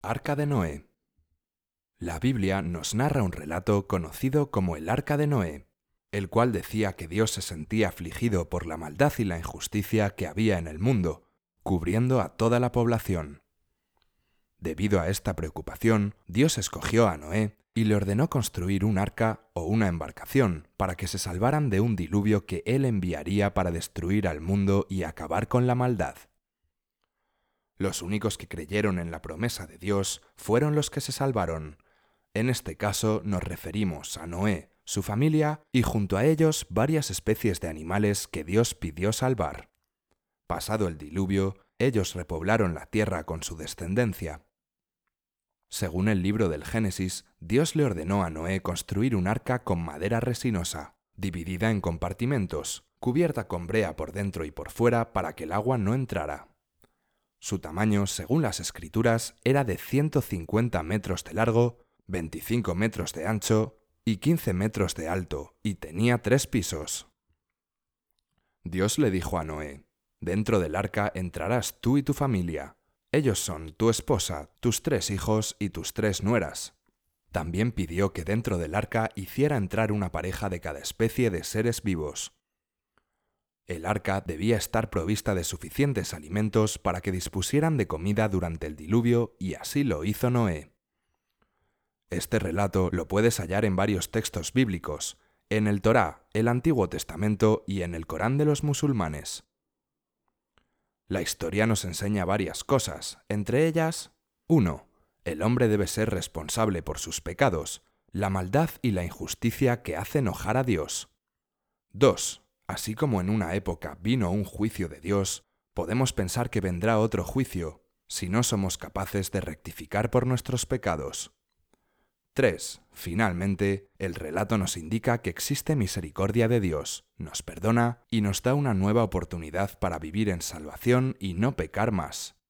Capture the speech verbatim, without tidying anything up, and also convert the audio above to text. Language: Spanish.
Arca de Noé. La Biblia nos narra un relato conocido como el Arca de Noé, el cual decía que Dios se sentía afligido por la maldad y la injusticia que había en el mundo, cubriendo a toda la población. Debido a esta preocupación, Dios escogió a Noé y le ordenó construir un arca o una embarcación para que se salvaran de un diluvio que él enviaría para destruir al mundo y acabar con la maldad. Los únicos que creyeron en la promesa de Dios fueron los que se salvaron. En este caso nos referimos a Noé, su familia y junto a ellos varias especies de animales que Dios pidió salvar. Pasado el diluvio, ellos repoblaron la tierra con su descendencia. Según el libro del Génesis, Dios le ordenó a Noé construir un arca con madera resinosa, dividida en compartimentos, cubierta con brea por dentro y por fuera para que el agua no entrara. Su tamaño, según las Escrituras, era de ciento cincuenta metros de largo, veinticinco metros de ancho y quince metros de alto, y tenía tres pisos. Dios le dijo a Noé: «Dentro del arca entrarás tú y tu familia. Ellos son tu esposa, tus tres hijos y tus tres nueras». También pidió que dentro del arca hiciera entrar una pareja de cada especie de seres vivos. El arca debía estar provista de suficientes alimentos para que dispusieran de comida durante el diluvio, y así lo hizo Noé. Este relato lo puedes hallar en varios textos bíblicos, en el Torá, el Antiguo Testamento y en el Corán de los musulmanes. La historia nos enseña varias cosas, entre ellas: uno. El hombre debe ser responsable por sus pecados, la maldad y la injusticia que hace enojar a Dios. dos. Así como en una época vino un juicio de Dios, podemos pensar que vendrá otro juicio, si no somos capaces de rectificar por nuestros pecados. tres. Finalmente, el relato nos indica que existe misericordia de Dios, nos perdona y nos da una nueva oportunidad para vivir en salvación y no pecar más.